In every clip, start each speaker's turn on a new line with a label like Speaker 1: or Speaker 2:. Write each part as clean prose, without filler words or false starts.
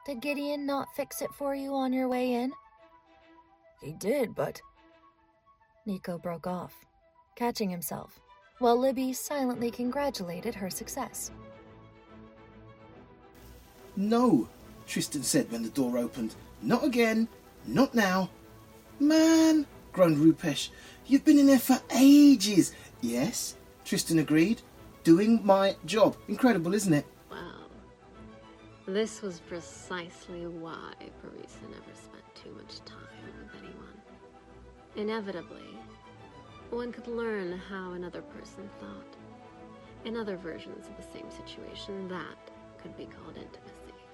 Speaker 1: Did Gideon not fix it for you on your way in?
Speaker 2: He did, but...
Speaker 1: Nico broke off, catching himself, while Libby silently congratulated her success.
Speaker 3: No, Tristan said when the door opened. Not again. Not now. Man, groaned Rupesh. You've been in there for ages. Yes, Tristan agreed. Doing my job. Incredible, isn't it?
Speaker 4: Well, this was precisely why Parisa never spent too much time with anyone. Inevitably, one could learn how another person thought. In other versions of the same situation, that could be called intimacy.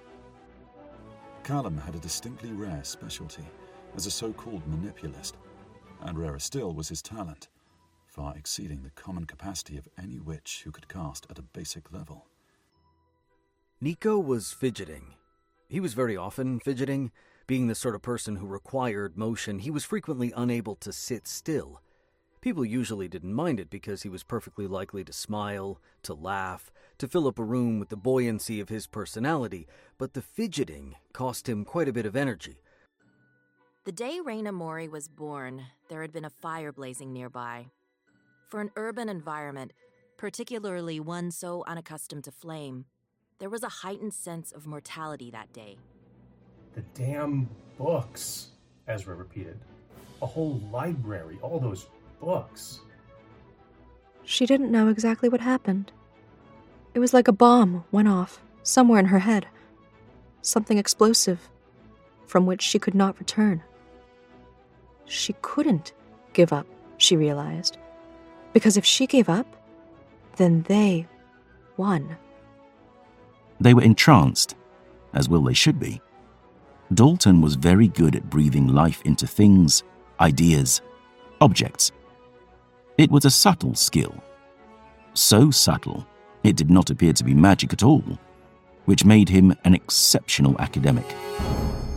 Speaker 5: Callum had a distinctly rare specialty as a so-called manipulist, and rarer still was his talent, far exceeding the common capacity of any witch who could cast at a basic level.
Speaker 6: Nico was fidgeting. He was very often fidgeting. Being the sort of person who required motion, he was frequently unable to sit still. People usually didn't mind it because he was perfectly likely to smile, to laugh, to fill up a room with the buoyancy of his personality, but the fidgeting cost him quite a bit of energy.
Speaker 7: The day Raina Mori was born, there had been a fire blazing nearby. For an urban environment, particularly one so unaccustomed to flame, there was a heightened sense of mortality that day.
Speaker 8: The damn books, Ezra repeated. A whole library, all those books.
Speaker 9: She didn't know exactly what happened. It was like a bomb went off somewhere in her head. Something explosive, from which she could not return. She couldn't give up, she realized. Because if she gave up, then they won.
Speaker 10: They were entranced, as well they should be. Dalton was very good at breathing life into things, ideas, objects. It was a subtle skill. So subtle, it did not appear to be magic at all, which made him an exceptional academic.